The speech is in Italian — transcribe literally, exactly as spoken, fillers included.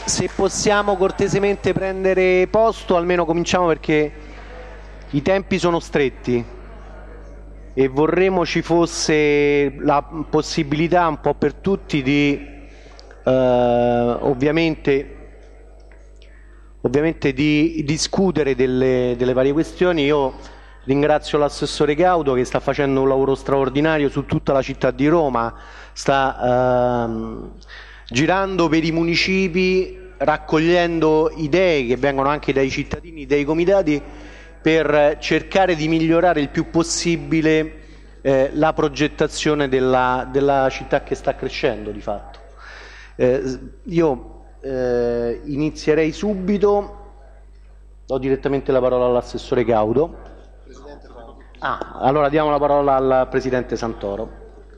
se possiamo cortesemente prendere posto, almeno cominciamo perché i tempi sono stretti e vorremmo ci fosse la possibilità un po' per tutti di eh, ovviamente, ovviamente di discutere delle, delle varie questioni. Io ringrazio l'assessore Gaudo che sta facendo un lavoro straordinario su tutta la città di Roma, sta ehm, girando per i municipi raccogliendo idee che vengono anche dai cittadini, dai comitati, per cercare di migliorare il più possibile eh, la progettazione della, della città che sta crescendo di fatto. Eh, io eh, inizierei subito, do direttamente la parola all'assessore Gaudo. Ah, allora diamo la parola al Presidente Santoro.